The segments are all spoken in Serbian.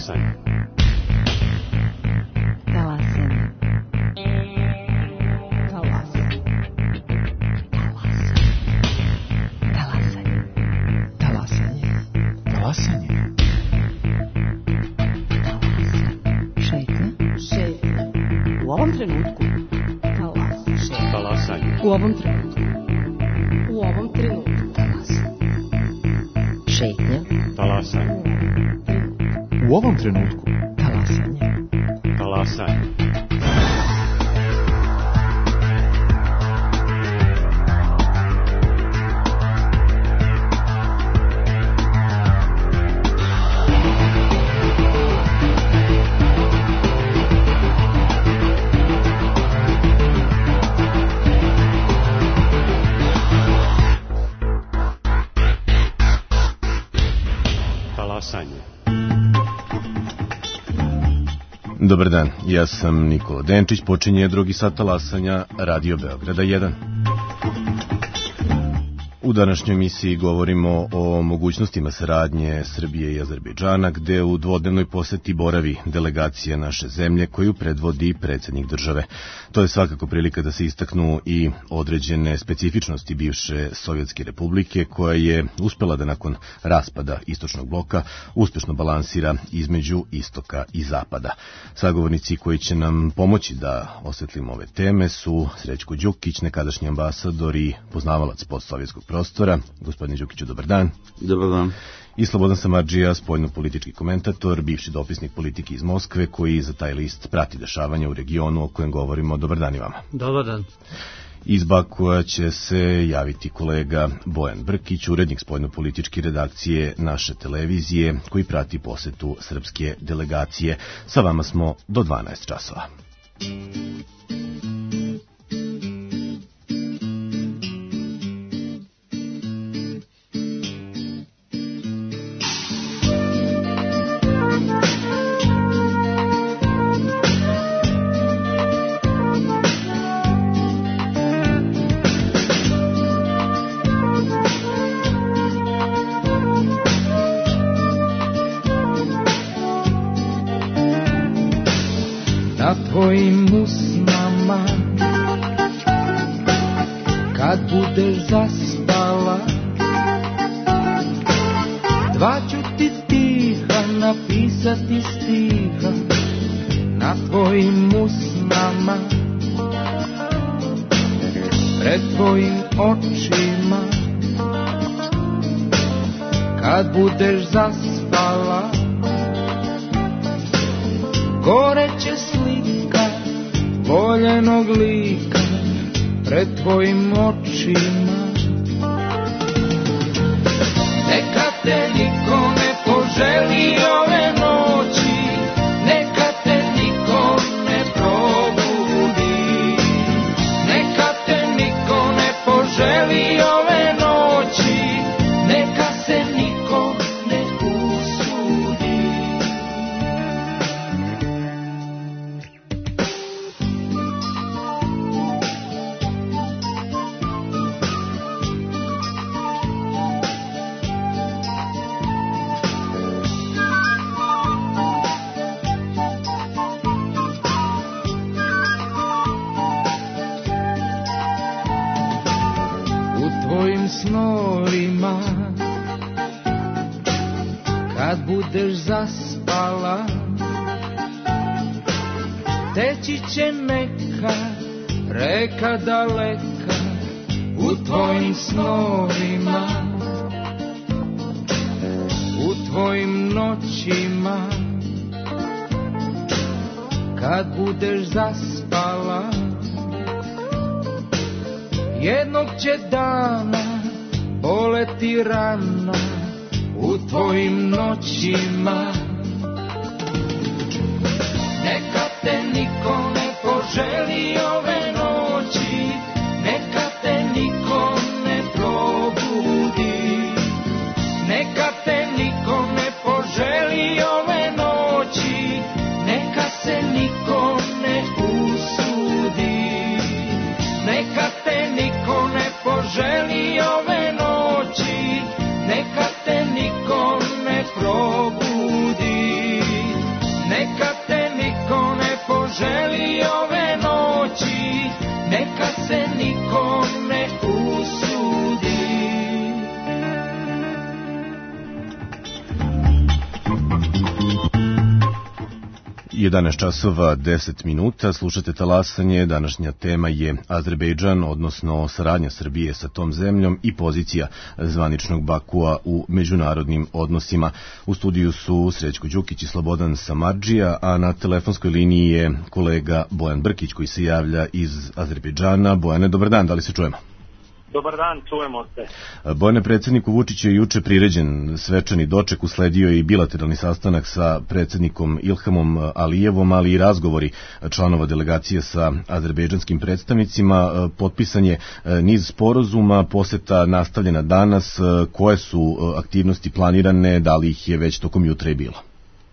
Talasanje. Talasanje. Talasanje. Talasanje. Talasanje. Talasanje. Šetnja. Šetnja. U ovom trenutku. Talasanje. Talasanje. U ovom trenutku. U ovom trenutku. Talasanje. Šetnja. Talasanje. U ovom trenutku. Talasanje. Talasanje. Dobar dan, ja sam Nikola Denčić, počinje drugi sat talasanja Radio Beograda 1. U današnjoj emisiji govorimo o mogućnostima saradnje Srbije i Azerbejdžana, gde u dvodnevnoj poseti boravi delegacija naše zemlje koju predvodi predsjednik države. To je svakako prilika da se istaknu i određene specifičnosti bivše Sovjetske republike, koja je uspela da nakon raspada istočnog bloka uspešno balansira između istoka i zapada. Sagovornici koji će nam pomoći da osvetlimo ove teme su Srećko Đukić, nekadašnji ambasador i poznavalac postsovjetskog prostora. Gospodine Đukiću, dobar dan. Dobar dan. I Slobodan Samardžija, spoljno-politički komentator, bivši dopisnik politike iz Moskve, koji za taj list prati dešavanja u regionu o kojem govorimo. Dobar dan i vama. Dobar dan. Iz Bakua će se javiti kolega Bojan Brkić, urednik spoljno-političke redakcije naše televizije, koji prati posetu srpske delegacije. Sa vama smo do 12 časova. Tvojim usnama kad budeš zaspala, dva ću ti stiha napisati stiha na tvojim usnama, pred tvojim očima kad budeš zaspala, gore će slika voljenog lika pred tvojim očima. Neka te niko ne poželi ove noći, neka te niko ne probudi, neka te niko ne poželi ove noći, neka se niko ne usudi. Snorima kad budeš zaspala, teći će neka reka daleka u tvojim snovima, u tvojim noćima kad budeš zaspala, jednog će dana boleti rana u tvojim noćima. Neka te niko ne poželi ove noći, neka te niko ne probudi, neka te niko ne poželi ove noći, neka se niko ne usudi, neka te niko ne poželi ove noći, neka te niko ne probudi, 11 časova 10 minuta, slušate Talasanje, današnja tema je Azerbejdžan, odnosno saradnja Srbije sa tom zemljom i pozicija zvaničnog Bakua u međunarodnim odnosima. U studiju su Srećko Đukić i Slobodan Samardžija, a na telefonskoj liniji je kolega Bojan Brkić koji se javlja iz Azerbejdžana. Bojane, dobar dan, da li se čujemo? Dobar dan, čujemo se. Bojane, predsjedniku Vučiću je juče priređen svečani doček, usledio je i bilateralni sastanak sa predsjednikom Ilhamom Alijevom, ali i razgovori članova delegacije sa azerbejdžanskim predstavnicima. Potpisan je niz sporazuma, poseta nastavljena danas. Koje su aktivnosti planirane, da li ih je već tokom jutra i bilo?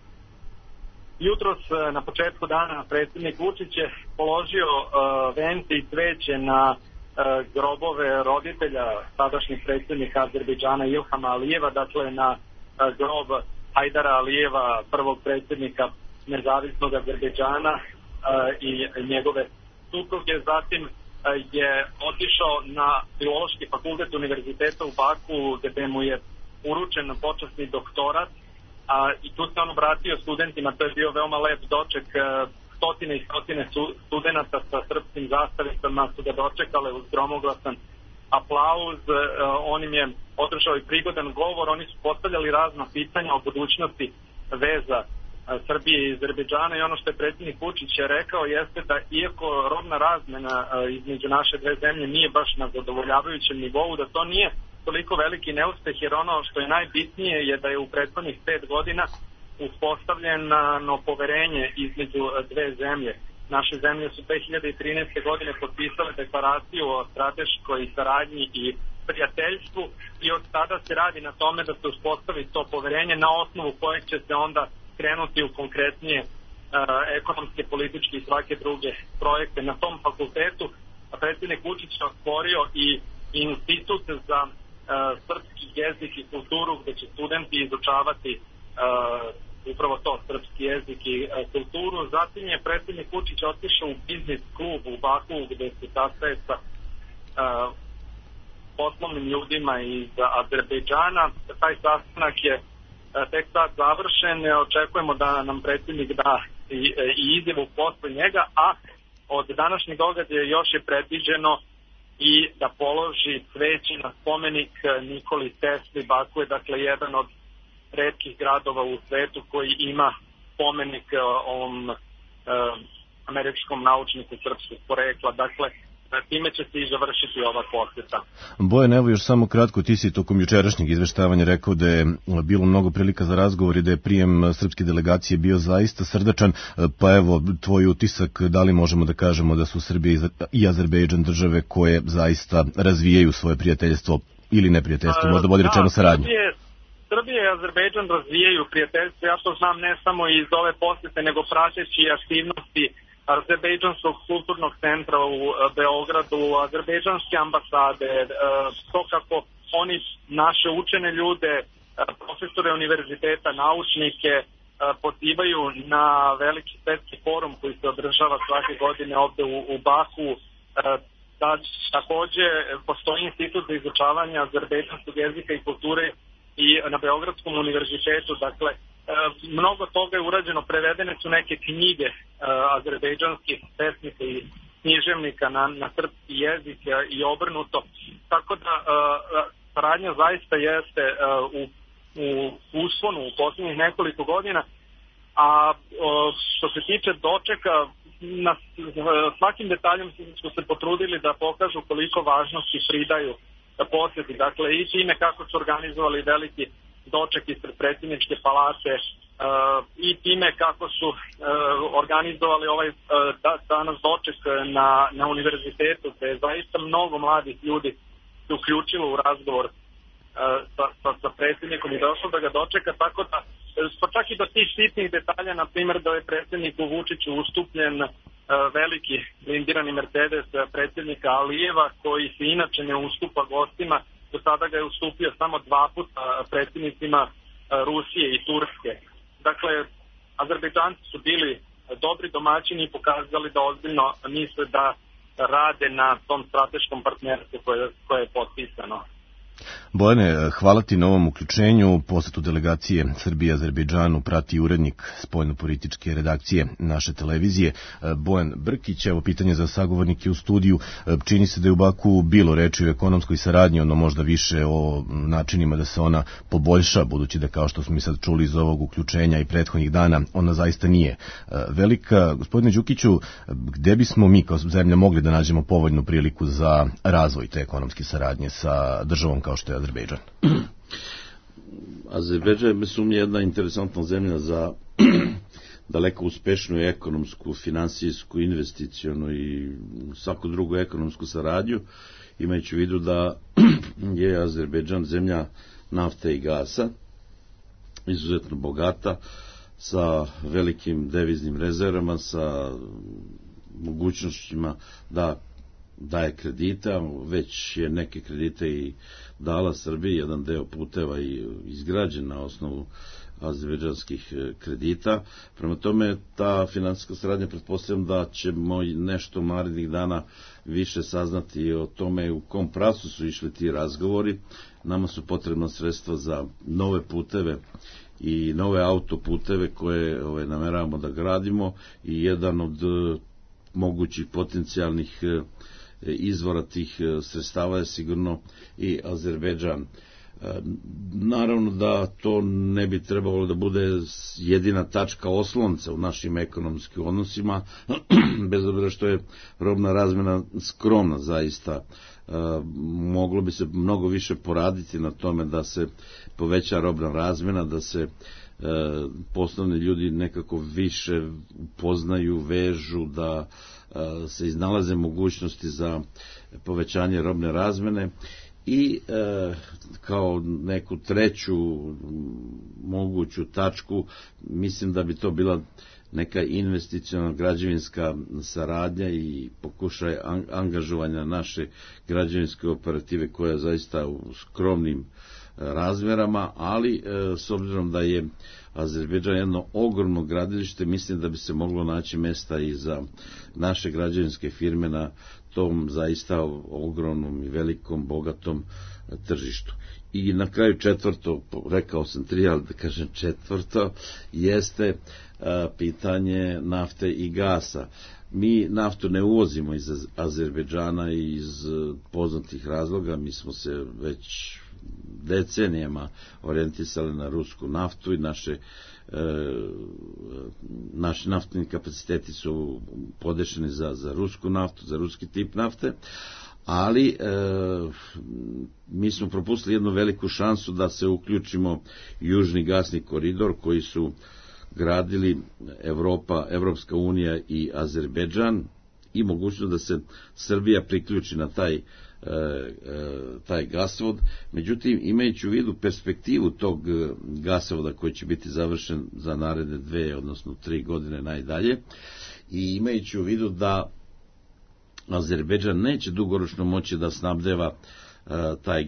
Jutros na početku dana predsjednik Vučić je položio vence i cveće na grobove roditelja sadašnjeg predsjednika Azerbejdžana Ilhama Alijeva, dakle na grob Hajdara Alijeva, prvog predsjednika nezavisnog Azerbejdžana i njegove supruge. Zatim je otišao na Filološki fakultet Univerziteta u Baku, gde mu je uručen počasni doktorat, i tu se on obratio studentima. To je bio veoma lep doček. Stotine i stotine studenata sa srpskim zastavicama su ga dočekale uz gromoglasan aplauz. On im je održao i prigodan govor. Oni su postavljali razna pitanja o budućnosti veza Srbije i Azerbejdžana, i ono što je predsjednik Vučić rekao jeste da iako robna razmena između naše dve zemlje nije baš na zadovoljavajućem nivou, da to nije toliko veliki neuspeh, jer ono što je najbitnije je da je u prethodnih 5 godina uspostavljeno poverenje između dve zemlje. Naše zemlje su 2013. godine potpisale deklaraciju o strateškoj saradnji i prijateljstvu, i od tada se radi na tome da se uspostavi to poverenje na osnovu kojeg će se onda krenuti u konkretnije ekonomske, političke i svake druge projekte. Na tom fakultetu predsjednik Vučić je otvorio i institut za srpski jezik i kulturu, gde će studenti izučavati upravo to, srpski jezik i kulturu. Zatim je predsjednik Vučić otišao u biznis klub u Baku, gde se sastaje sa poslovnim ljudima iz Azerbejdžana. Taj sastanak je tek sad završen. Očekujemo da nam predsjednik da i izjavu posle njega, a od današnjeg događaja još je predviđeno i da položi cveće na spomenik Nikoli Tesli. Baku je dakle jedan od retkih gradova u svetu koji ima spomenik ovom američkom naučniku srpskog porekla. Dakle, time će se i završiti ova posjeta. Bojan, evo još samo kratko, ti si tokom jučerašnjeg izveštavanja rekao da je bilo mnogo prilika za razgovor i da je prijem srpske delegacije bio zaista srdačan, pa evo tvoj utisak, da li možemo da kažemo da su Srbija i Azerbejdžan države koje zaista razvijaju svoje prijateljstvo ili neprijateljstvo, možda bolje rečeno saradnju? Srbija i Azerbejdžan razvijaju prijateljstvo, ja to znam ne samo iz ove posjete, nego prateći aktivnosti Azerbejdžanskog kulturnog centra u Beogradu, azerbejdžanske ambasade, to kako oni naše učene ljude, profesore univerziteta, naučnike pozivaju na veliki svetski forum koji se održava svake godine ovde u Baku. Takođe postoji institut za izučavanje azerbejdžanskog jezika i kulture i na Beogradskom univerzitetu. Dakle, mnogo toga je urađeno, prevedene su neke knjige azerbejdžanskih pesnika i književnika na srpski jezik i obrnuto. Tako da saradnja zaista jeste u usponu u posljednjih nekoliko godina, a što se tiče dočeka, na svakim detaljem su se potrudili da pokažu koliko važnosti pridaju posjeti. Dakle, i time kako su organizovali veliki doček ispred predsjedničke palate, i time kako su organizovali ovaj danas doček na univerzitetu, gde je zaista mnogo mladih ljudi se uključilo u razgovor sa predsjednikom i došlo da ga dočeka, tako da pa čak i do tih sitnih detalja, na primjer da je predsjedniku Vučiću ustupljen veliki blindirani Mercedes predsjednika Alijeva, koji se inače ne ustupa gostima. Do sada ga je ustupio samo 2 puta predsjednicima Rusije i Turske. Dakle, Azerbejdžanci su bili dobri domaćini i pokazali da ozbiljno misle da rade na tom strateškom partnerstvu koje je potpisano. Bojane, hvala ti na ovom uključenju. Posetu delegacije Srbije Azerbejdžanu prati urednik spoljnopolitičke redakcije naše televizije Bojan Brkić. Evo pitanje za sagovornike u studiju. Čini se da je u Baku bilo reči o ekonomskoj saradnji, ono možda više o načinima da se ona poboljša, budući da kao što smo i sad čuli iz ovog uključenja i prethodnih dana, ona zaista nije velika. Gospodine Đukiću, gde bismo mi kao zemlja mogli da nađemo povoljnu priliku za razvoj te ekonomske saradnje sa državom kao što je Azerbejdžan? Azerbejdžan je, mislim, jedna interesantna zemlja za daleko uspešniju ekonomsku, finansijsku, investicionu i svaku drugu ekonomsku saradnju, imajući u vidu da je Azerbejdžan zemlja nafte i gasa, izuzetno bogata, sa velikim deviznim rezervama, sa mogućnostima da daje kredita, već je neke kredite i dala Srbiji, jedan deo puteva i izgrađen na osnovu azerbejdžanskih kredita. Prema tome, ta finansijska saradnja, pretpostavljam da ćemo nešto narednih dana više saznati o tome u kom pravcu su išli ti razgovori. Nama su potrebna sredstva za nove puteve i nove autoputeve koje nameravamo da gradimo, i jedan od mogućih potencijalnih izvora tih sredstava je sigurno i Azerbejdžan. Naravno da to ne bi trebalo da bude jedina tačka oslonca u našim ekonomskim odnosima, bez obzira što je robna razmena skromna zaista. Moglo bi se mnogo više poraditi na tome da se poveća robna razmena, da se poslovni ljudi nekako više upoznaju, vežu, da se iznalaze mogućnosti za povećanje robne razmene. I kao neku treću moguću tačku, mislim da bi to bila neka investiciona građevinska saradnja i pokušaj angažovanja naše građevinske operative, koja je zaista u skromnim razmerama, ali s obzirom da je Azerbejdžan jedno ogromno gradilište, mislim da bi se moglo naći mesta i za naše građevinske firme na tom zaista ogromnom i velikom, bogatom tržištu. I na kraju četvrto, rekao sam tri, ali da kažem četvrto, jeste pitanje nafte i gasa. Mi naftu ne uvozimo iz Azerbejdžana iz poznatih razloga, mi smo se već decenijama orijentisali na rusku naftu i naši naftni kapaciteti su podešeni za rusku naftu, za ruski tip nafte, ali mi smo propustili jednu veliku šansu da se uključimo južni gasni koridor koji su gradili Evropska unija i Azerbejdžan, i mogućnost da se Srbija priključi na taj gasovod. Međutim, imajući u vidu perspektivu tog gasovoda koji će biti završen za naredne 2, odnosno 3 godine najdalje, i imajući u vidu da Azerbejdžan neće dugoročno moći da snabdeva taj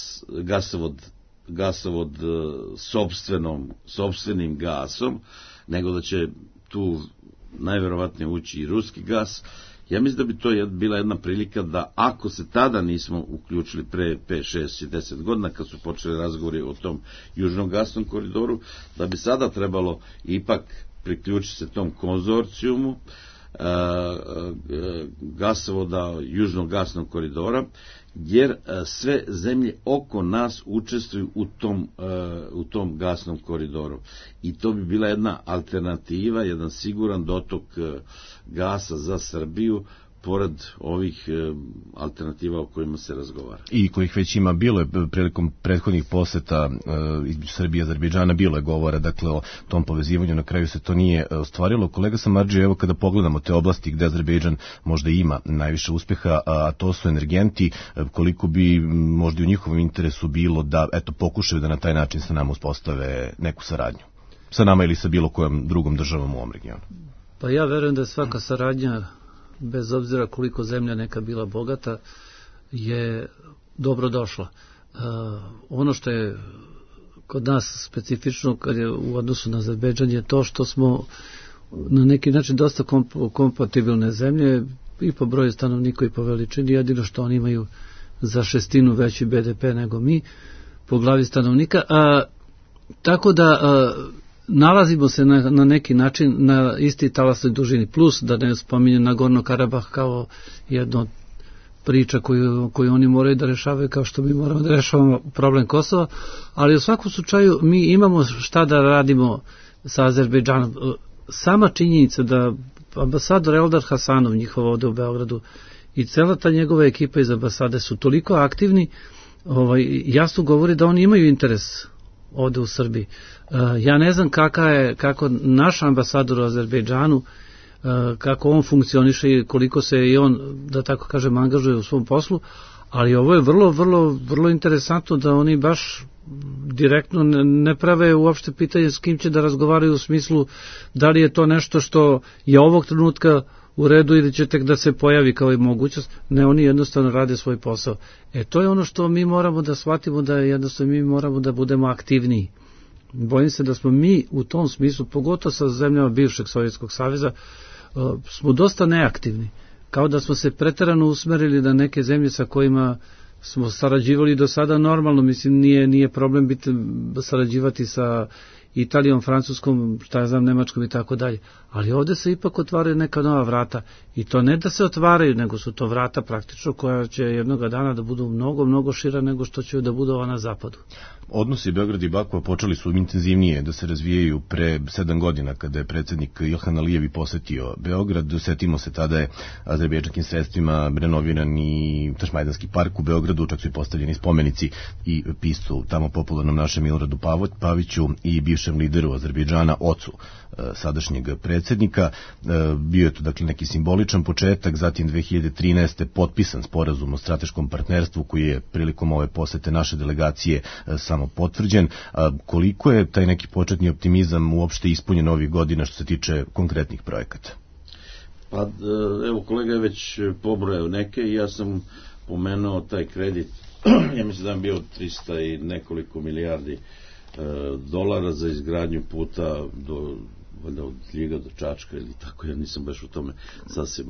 gasovod sopstvenim gasom, nego da će tu najverovatnije ući i ruski gas. Ja mislim da bi to bila jedna prilika da, ako se tada nismo uključili pre 5, 6 i 10 godina, kad su počeli razgovori o tom južnom gasnom koridoru, da bi sada trebalo ipak priključiti se tom konzorcijumu gasovoda, južnog gasnog koridora, jer sve zemlje oko nas učestvuju u tom gasnom koridoru. I to bi bila jedna alternativa, jedan siguran dotok gasa za Srbiju, pored ovih alternativa o kojima se razgovara. I kojih već ima, bilo je prilikom prethodnih poseta između Srbije i Azerbejdžana, bilo je govora, dakle, o tom povezivanju, na kraju se to nije ostvarilo. Kolega Samardži, evo kada pogledamo te oblasti gde Azerbejdžan možda ima najviše uspeha, a to su energenti, koliko bi možda u njihovom interesu bilo da, eto, pokušaju da na taj način sa nama uspostave neku saradnju? Sa nama ili sa bilo kojom drugom državom u ovom regionu? Pa ja verujem da je svaka saradnja, bez obzira koliko zemlja neka bila bogata, je dobro došla. Ono što je kod nas specifično kad je u odnosu na Azerbejdžan je to što smo na neki način dosta kompatibilne zemlje i po broju stanovnika i po veličini, jedino što oni imaju za 1/6 veći BDP nego mi po glavi stanovnika. Tako da nalazimo se na neki način na isti talasnoj dužini, plus da ne spominjem Nagorno Karabah kao jedno priča koju oni moraju da rešavaju, kao što mi moramo da rešavamo problem Kosova, ali u svakom slučaju mi imamo šta da radimo sa Azerbejdžanom. Sama činjenica da ambasador Eldar Hasanov, njihov ovde u Beogradu, i cela ta njegova ekipa iz ambasade su toliko aktivni, jasno govori da oni imaju interes ovde u Srbiji. Ja ne znam kako naš ambasador u Azerbejdžanu, kako on funkcioniše i koliko se i on, da tako kažem, angažuje u svom poslu, ali ovo je vrlo, vrlo, vrlo interesantno da oni baš direktno ne prave uopšte pitanje s kim će da razgovaraju u smislu da li je to nešto što je ovog trenutka u redu ili će tek da se pojavi kao i mogućnost. Ne, oni jednostavno rade svoj posao. To je ono što mi moramo da shvatimo, da jednostavno mi moramo da budemo aktivniji. Bojim se da smo mi u tom smislu, pogotovo sa zemljama bivšeg Sovjetskog saveza, smo dosta neaktivni. Kao da smo se preterano usmerili na neke zemlje sa kojima smo sarađivali do sada normalno. Mislim, nije problem sarađivati sa Italijom, Francuskom, šta ja znam, Nemačkom i tako dalje. Ali ovde se ipak otvaraju neka nova vrata. I to ne da se otvaraju, nego su to vrata praktično koja će jednoga dana da budu mnogo, mnogo šira nego što će da budu ova na zapadu. Odnosi Beograd i Bakua počeli su intenzivnije da se razvijaju pre 7 godina kada je predsjednik Ilhan Alijev posetio Beograd. Setimo se, tada je azerbejdžanskim sredstvima renoviran i Tašmajdanski park u Beogradu, čak su i postavljeni spomenici i piscu tamo popularnom našem Miloradu Paviću i bivšem lideru Azerbejdžana, ocu sadašnjeg predsjednika. Bio je to dakle neki simboličan početak, zatim 2013. potpisan sporazum o strateškom partnerstvu koji je prilikom ove posete naše delegacije samo potvrđen. Koliko je taj neki početni optimizam uopšte ispunjen ovih godina što se tiče konkretnih projekata? Pa evo, kolega je već pobrojao neke i ja sam pomenuo taj kredit, ja mislim da je bio 300 i nekoliko milijardi dolara za izgradnju puta valjda od Ljiga do Čačka ili tako, ja nisam baš u tome sasvim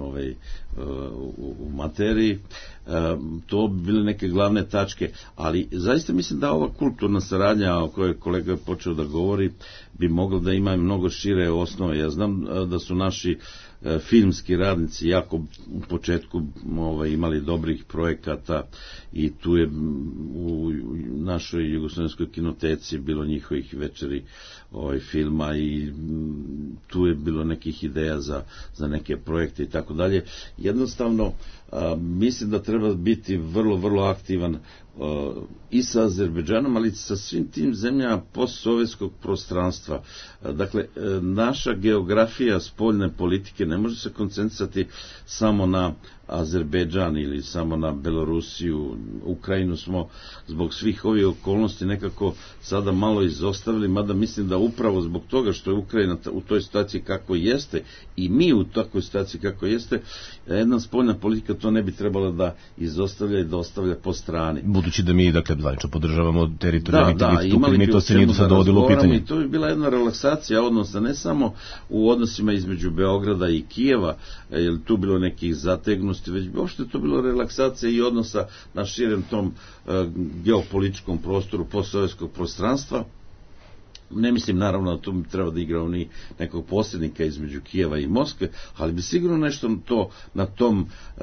u materiji. To bi bile neke glavne tačke, ali zaista mislim da ova kulturna saradnja o kojoj kolega je počeo da govori bi mogla da ima mnogo šire osnove. Ja znam da su naši filmski radnici jako u početku imali dobrih projekata i tu je u našoj jugoslovenskoj kinoteci bilo njihovih večeri filma i tu je bilo nekih ideja za neke projekte i tako dalje. Jednostavno mislim da treba biti vrlo, vrlo aktivan i sa Azerbejdžanom, ali i sa svim tim zemljama postsovjetskog prostranstva. Dakle, naša geografija spoljne politike ne može se koncentrisati samo na Azerbejdžan ili samo na Belorusiju. Ukrajinu smo zbog svih ovih okolnosti nekako sada malo izostavili, mada mislim da upravo zbog toga što je Ukrajina u toj situaciji kako jeste i mi u takvoj situaciji kako jeste, jedna spoljna politika to ne bi trebala da izostavlja i da ostavlja po strani. Budući da mi, dakle, zvanično podržavamo teritorijalni integritet Ukrajine, to se nije do sada dovodilo u pitanje. I to bi bila jedna relaksacija odnosa, ne samo u odnosima između Beograda i Kijeva, jer tu bilo nekih zategnosti, već bi uopšte to bilo relaksacija i odnosa na širem tom geopolitičkom prostoru postsovjetskog prostranstva. Ne mislim naravno da tu treba da igra ni nekog posrednika između Kijeva i Moskve, ali bi sigurno nešto na tom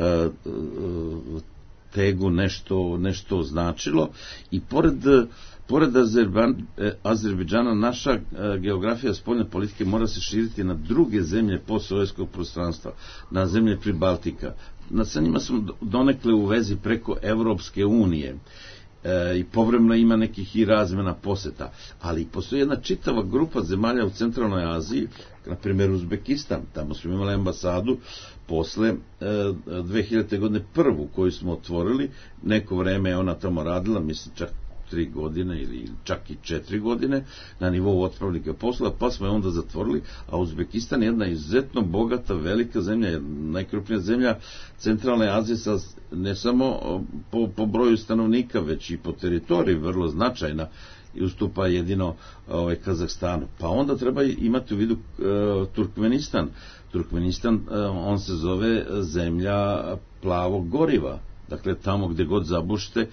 tegu nešto značilo i pored Azerbejdžana naša geografija spoljne politike mora se širiti na druge zemlje postsovjetskog prostranstva, na zemlje Pribaltika. Sa njima smo donekle u vezi preko Evropske unije i povremeno ima nekih i razmena poseta, ali postoji jedna čitava grupa zemalja u centralnoj Aziji, na primjer Uzbekistan, tamo smo imali ambasadu posle 2000. godine prvu koju smo otvorili, neko vreme je ona tamo radila, mislim čak 3 godine ili čak i 4 godine na nivou otpravnika posla, pa smo je onda zatvorili, a Uzbekistan je jedna izuzetno bogata, velika zemlja, najkrupnija zemlja centralne Azije, ne samo po broju stanovnika, već i po teritoriji, vrlo značajna i ustupa jedino Kazahstanu. Pa onda treba imati u vidu Turkmenistan. Turkmenistan, on se zove zemlja plavog goriva. Dakle, tamo gdje god zabušite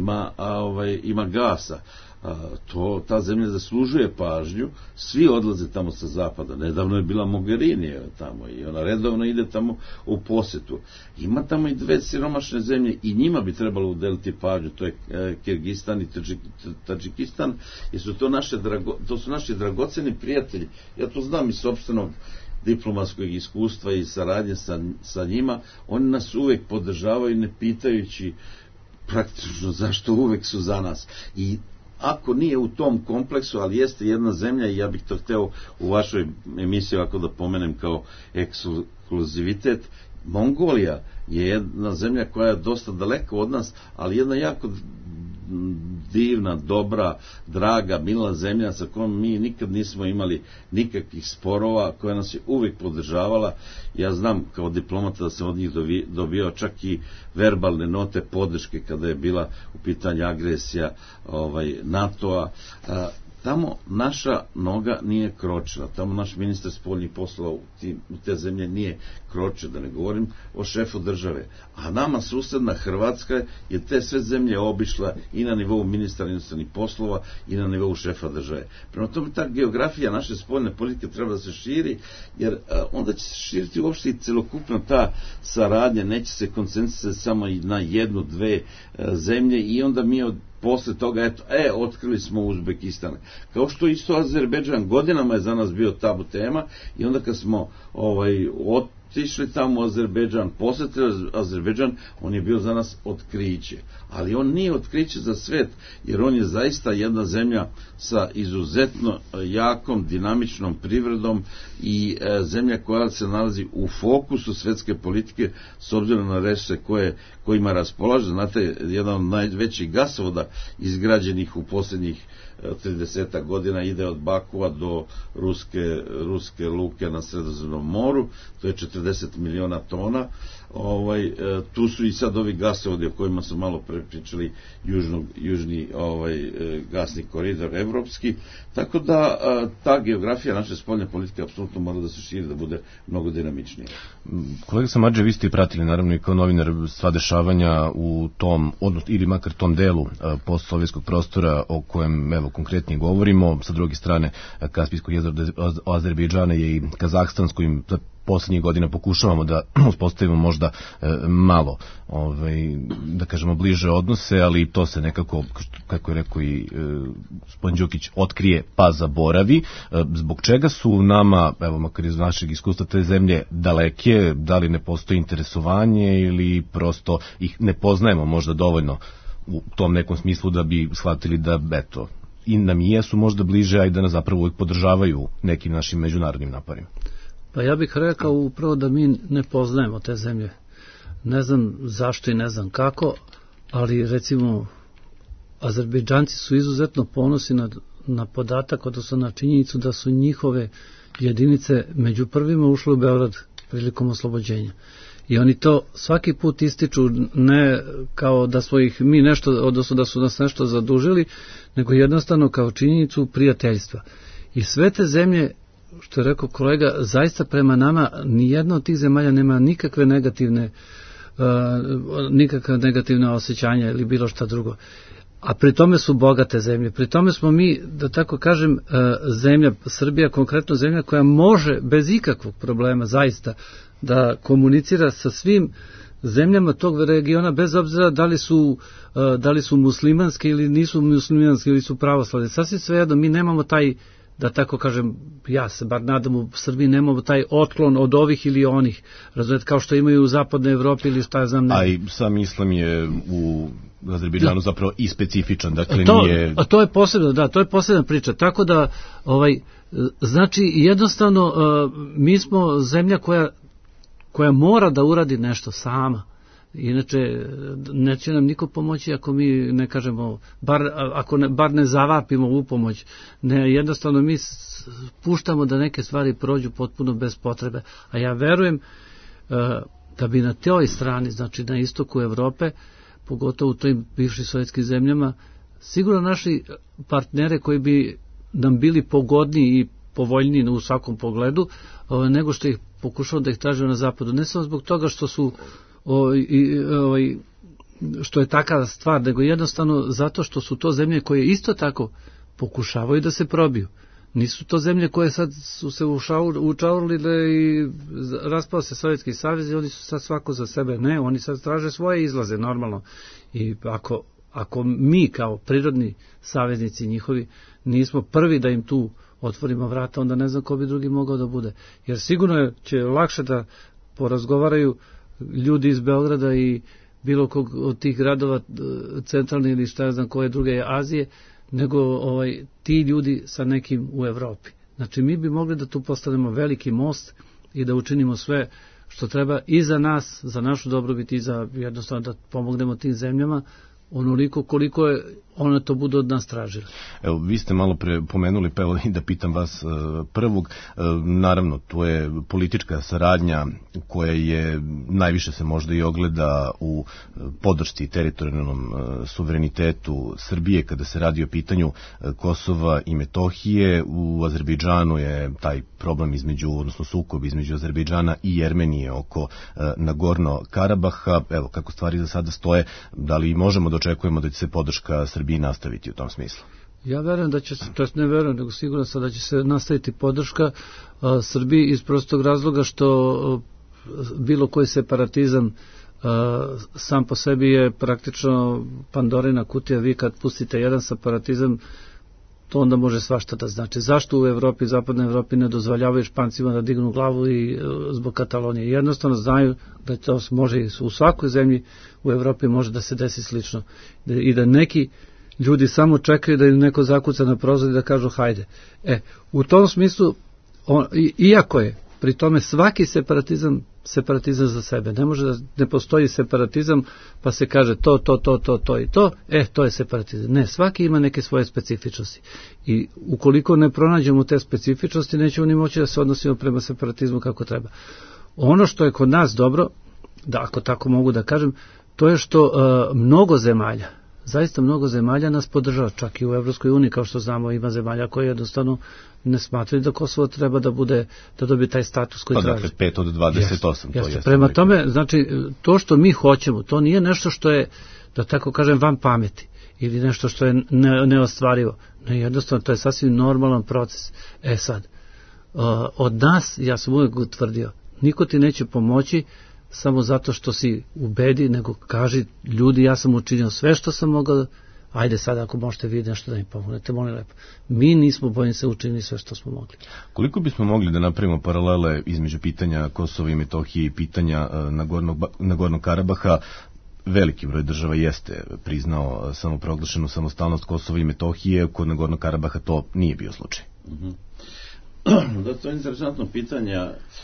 ima gasa. Ta zemlja zaslužuje pažnju, svi odlaze tamo sa zapada. Nedavno je bila Mogherini tamo i ona redovno ide tamo u posjetu. Ima tamo i dve siromašne zemlje i njima bi trebalo udeliti pažnju, to je Kirgistan i Tadžikistan, jer to su naši dragoceni prijatelji. Ja to znam iz sopstvenog diplomatskog iskustva i saradnje sa njima. Oni nas uvek podržavaju ne pitajući praktično zašto, uvek su za nas. I ako nije u tom kompleksu, ali jeste jedna zemlja, i ja bih to hteo u vašoj emisiji ovako da pomenem kao ekskluzivitet, Mongolija je jedna zemlja koja je dosta daleko od nas, ali jedna jako divna, dobra, draga, mila zemlja sa kojom mi nikad nismo imali nikakvih sporova, koja nas je uvijek podržavala. Ja znam kao diplomata da sam od njih dobio čak i verbalne note podrške kada je bila u pitanju agresija NATO-a. Tamo naša noga nije kročila, tamo naš ministar spoljnih poslova u te zemlje nije kročio, da ne govorim o šefu države. A nama susedna Hrvatska je te sve zemlje obišla i na nivou ministra inostranih poslova i na nivou šefa države. Prema tome ta geografija naše spoljne politike treba da se širi, jer onda će se širiti uopšte i celokupno ta saradnja, neće se koncentrisati samo na jednu, dve zemlje i onda mi posle toga, otkrili smo Uzbekistan. Kao što isto Azerbejdžan godinama je za nas bio tabu tema i onda kad smo otišli tamo u Azerbejdžan, posjetili Azerbejdžan, on je bio za nas otkriće. Ali on nije otkriće za svet, jer on je zaista jedna zemlja sa izuzetno jakom, dinamičnom privredom i zemlja koja se nalazi u fokusu svetske politike s obzirom na resurse kojima raspolaže. Znate, jedan od najvećih gasovoda izgrađenih u posljednjih 30 godina ide od Bakua do ruske luke na Sredozemnom moru, to je 40 miliona tona. Tu su i sad ovi gasovodi o kojima smo malo pričali, južni gasni koridor evropski, tako da ta geografija naše spoljne politike apsolutno mora da se širi, da bude mnogo dinamičnija. Kolega Samardžić, vi ste i pratili naravno i kao novinar sva dešavanja u tom, ili makar tom delu postsovjetskog prostora o kojem konkretnije govorimo. Sa druge strane, Kaspijsko jezero Azerbejdžana je i Kazahstan, s kojim poslednjih godina pokušavamo da uspostavimo možda malo, da kažemo, bliže odnose, ali to se nekako, kako je rekao i gospodin Đukić, otkrije pa zaboravi. Zbog čega su nama, makar iz našeg iskustva, te zemlje daleke? Da li ne postoji interesovanje ili prosto ih ne poznajemo možda dovoljno u tom nekom smislu da bi shvatili da, i nam i jesu možda bliže, a i da nas zapravo uvijek podržavaju nekim našim međunarodnim naporima? Pa ja bih rekao upravo da mi ne poznajemo te zemlje. Ne znam zašto i ne znam kako, ali recimo Azerbejdžanci su izuzetno ponosi na podatak, odnosno na činjenicu da su njihove jedinice među prvima ušle u Beograd prilikom oslobođenja. I oni to svaki put ističu, ne kao da smo ih mi nešto, odnosno da su nas nešto zadužili, nego jednostavno kao činjenicu prijateljstva. I sve te zemlje, što je rekao kolega, zaista prema nama nijedna od tih zemalja nema nikakve negativne osjećanja ili bilo šta drugo. A pri tome su bogate zemlje. Pri tome smo mi, da tako kažem, zemlja, Srbija, konkretno zemlja koja može bez ikakvog problema zaista da komunicira sa svim zemljama tog regiona, bez obzira da li su muslimanske ili nisu muslimanske ili su pravoslavne. Sasvim svejedno, mi nemamo taj, da tako kažem, ja se bar nadam u Srbiji, nemamo taj otklon od ovih ili onih, razumete, kao što imaju u zapadnoj Evropi ili šta ja znam. Ne. A i sam islam je u Azerbejdžanu zapravo i specifičan, dakle nije... A to je posebno, da, to je posebna priča, tako da, znači, jednostavno, mi smo zemlja koja mora da uradi nešto sama. Inače, neće nam niko pomoći ako mi ne kažemo, bar ne zavapimo u pomoć. Ne, jednostavno mi puštamo da neke stvari prođu potpuno bez potrebe. A ja verujem da bi na toj strani, znači na istoku Evrope, pogotovo u tim bivšim sovjetskim zemljama, sigurno naši partnere koji bi nam bili pogodniji i povoljniji u svakom pogledu, nego što ih pokušao da ih tražimo na zapadu. Ne samo zbog toga što su što je takva stvar, nego jednostavno zato što su to zemlje koje isto tako pokušavaju da se probiju. Nisu to zemlje koje sad su se učaurili i raspao se Sovjetski savez i oni su sad svako za sebe. Ne, oni sad traže svoje izlaze normalno. I ako mi kao prirodni saveznici njihovi nismo prvi da im tu otvorimo vrata, onda ne znam ko bi drugi mogao da bude. Jer sigurno će lakše da porazgovaraju ljudi iz Beograda i bilo kog od tih gradova centralne ili šta ja znam koje druge Azije, nego ti ljudi sa nekim u Evropi. Znači mi bi mogli da tu postavimo veliki most i da učinimo sve što treba i za nas, za našu dobrobit i za jednostavno da pomognemo tim zemljama onoliko koliko je one to budu od nas tražile. Evo, vi ste malo pre pomenuli, pa evo i da pitam vas prvog, naravno, to je politička saradnja koja je najviše se možda i ogleda u podršci teritorijalnom suverenitetu Srbije kada se radi o pitanju Kosova i Metohije. U Azerbejdžanu je taj problem odnosno sukob između Azerbejdžana i Jermenije oko Nagorno Karabaha. Evo, kako stvari za sada stoje, da li možemo da očekujemo da će se podrška Srbiji nastaviti u tom smislu? Ja verujem da će se, to ne verujem, nego sigurno sam da će se nastaviti podrška Srbiji iz prostog razloga što bilo koji separatizam sam po sebi je praktično Pandorina kutija. Vi kad pustite jedan separatizam, to onda može svašta da znači. Zašto u Evropi, zapadnoj Evropi ne dozvoljavaju Špancima da dignu glavu i zbog Katalonije? Jednostavno znaju da to može u svakoj zemlji u Evropi može da se desi slično. I da neki ljudi samo čekaju da im neko zakuca na prozor i da kažu hajde. U tom smislu, iako je pri tome svaki separatizam za sebe. Ne može da ne postoji separatizam pa se kaže to i to, to je separatizam. Ne, svaki ima neke svoje specifičnosti. I ukoliko ne pronađemo te specifičnosti, nećemo ni moći da se odnosimo prema separatizmu kako treba. Ono što je kod nas dobro, da ako tako mogu da kažem, to je što mnogo zemalja, zaista mnogo zemalja nas podržava, čak i u Evropskoj uniji, kao što znamo, ima zemalja koje jednostavno ne smatraju da Kosovo treba da dobije taj status koji traži. Dakle, 5 od 28. Jeste. Prema tome, znači, to što mi hoćemo, to nije nešto što je, da tako kažem, van pameti, ili nešto što je neostvarivo. Ne, jednostavno, to je sasvim normalan proces. Sad, od nas, ja sam uvijek utvrdio, niko ti neće pomoći samo zato što si u bedi, nego kaži ljudi, ja sam učinio sve što sam mogao, ajde sad ako možete vi nešto da mi pomognete, molim lepo. Mi nismo, bojim se, učinili sve što smo mogli. Koliko bismo mogli da napravimo paralele između pitanja Kosova i Metohije i pitanja Nagornog Karabaha? Veliki broj država jeste priznao samoproglašenu samostalnost Kosova i Metohije, kod Nagornog Karabaha to nije bio slučaj. Da, to je interesantno pitanje.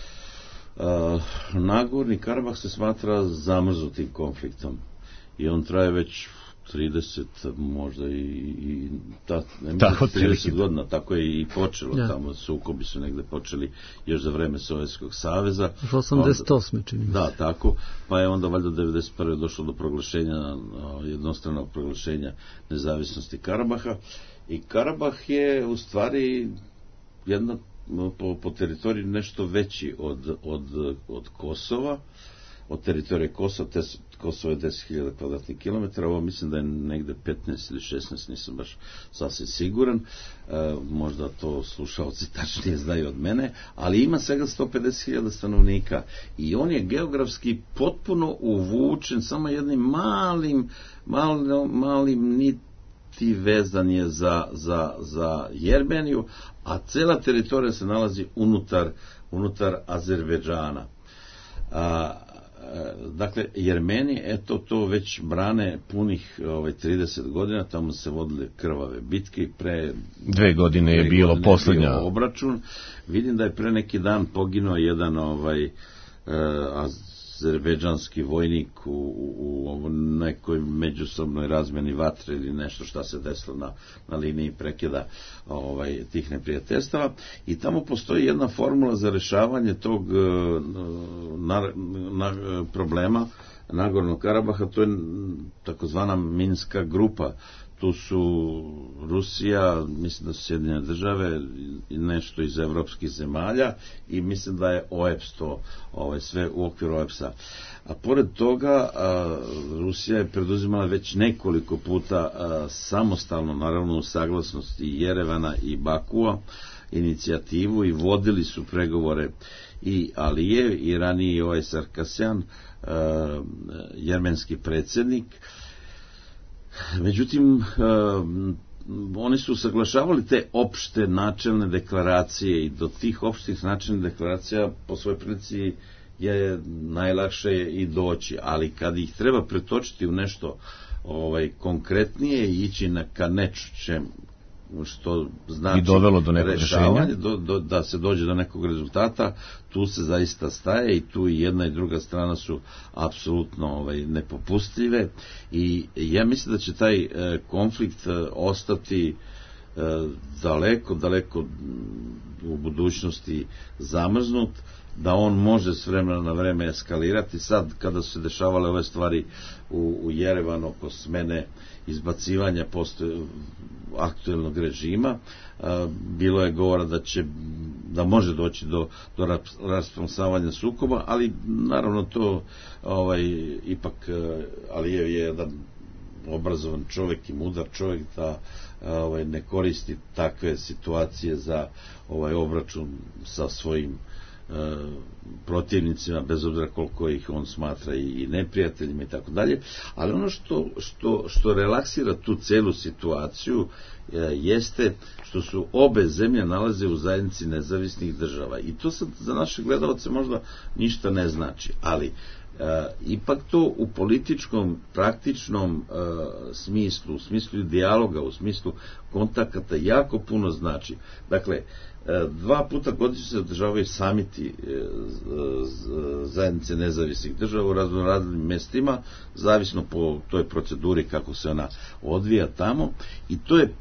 Nagorni Karabah se smatra zamrznutim konfliktom i on traje već 30, možda i 30 godina, tako je i počelo, tamo sukobi su negde počeli još za vreme Sovjetskog saveza. 88. čini. Da, tako, pa je onda valjda 91. došlo do proglašenja, jednostranog proglašenja nezavisnosti Karabaha i Karabah je u stvari jedna po teritoriji nešto veći od Kosova, od teritorije Kosova. Kosovo je 10.000 kvadratnih kilometara, ovo mislim da je negde 15 ili 16, nisam baš sasvim siguran, možda to slušalci tačnije znaju od mene, ali ima svega 150.000 stanovnika i on je geografski potpuno uvučen samo jednim malim niti vezan je za Jermeniju, a cela teritorija se nalazi unutar Azerbejdžana. Dakle, Jermeni, to već brane punih 30 godina, tamo se vodile krvave bitke, pre 2 godine je bilo poslednja obračun. Vidim da je pre neki dan poginuo jedan azerbejdžanski vojnik u nekoj međusobnoj razmeni vatre ili nešto šta se desilo na liniji prekida tih neprijateljstava i tamo postoji jedna formula za rešavanje tog problema Nagornog Karabaha, to je takozvana Minska grupa. tu su Rusija, mislim da su Sjedinjene države i nešto iz evropskih zemalja i mislim da je OEPS to, sve u okviru OEPS-a. A pored toga, Rusija je preduzimala već nekoliko puta samostalno, naravno u saglasnosti Jerevana i Bakua, inicijativu i vodili su pregovore i Alijev i ranije ovaj Sarkasjan, jermenski predsjednik. Međutim, oni su usaglašavali te opšte načelne deklaracije i do tih opštih načelnih deklaracija po svojoj prilici je najlakše i doći, ali kad ih treba pretočiti u nešto konkretnije i ići ka nečem što znači i dovelo do nekog rešavanje, da se dođe do nekog rezultata, tu se zaista staje i tu i jedna i druga strana su apsolutno nepopustljive i ja mislim da će taj konflikt ostati daleko u budućnosti zamrznut, da on može s vremena na vreme eskalirati. Sad kada su se dešavale ove stvari u Jerevanu oko smene izbacivanja aktuelnog režima, bilo je govora da može doći do rasplamsavanja sukoba, ali naravno to ipak Alijev je jedan obrazovan čovjek i mudar čovjek da ne koristi takve situacije za obračun sa svojim protivnicima, bez obzira koliko ih on smatra i neprijateljima i tako dalje, ali ono što relaksira tu celu situaciju jeste što su obe zemlje nalaze u zajednici nezavisnih država i to sad za naše gledalce možda ništa ne znači, ali ipak to u političkom, praktičnom smislu, u smislu dijaloga, u smislu kontakata jako puno znači. Dakle, 2 puta godišnje se održavaju samiti zajednice nezavisnih država u raznim mestima, zavisno po toj proceduri kako se ona odvija tamo, i to je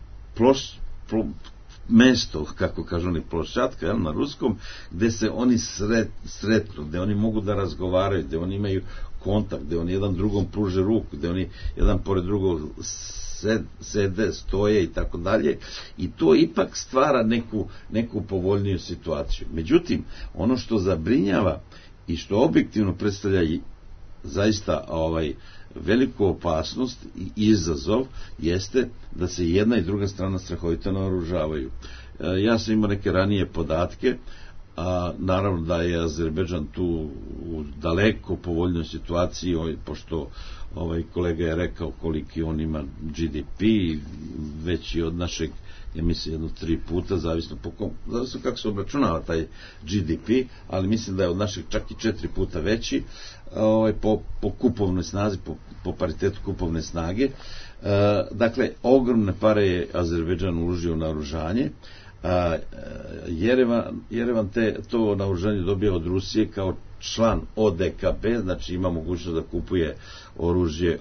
mesto, kako kažu oni, plošćatka na ruskom, gde se oni sretnu, gde oni mogu da razgovaraju, gde oni imaju kontakt, gde oni jedan drugom pruže ruku, gde oni jedan pored drugog sede, stoje i tako dalje, i to ipak stvara neku povoljniju situaciju. Međutim, ono što zabrinjava i što objektivno predstavlja zaista veliku opasnost i izazov jeste da se jedna i druga strana strahovito naoružavaju. Ja sam imao neke ranije podatke, a naravno da je Azerbejdžan tu u daleko povoljnoj situaciji, pošto kolega je rekao koliki on ima GDP, veći od našeg, ja mislim 3 puta, zavisno kako se obračunava taj GDP, ali mislim da je od našeg čak i 4 puta veći po kupovnoj snazi, po paritetu kupovne snage. Dakle, ogromne pare je Azerbejdžan uložio u naoružanje. Jerevan to naoružanje dobija od Rusije kao član ODKB, znači ima mogućnost da kupuje oružje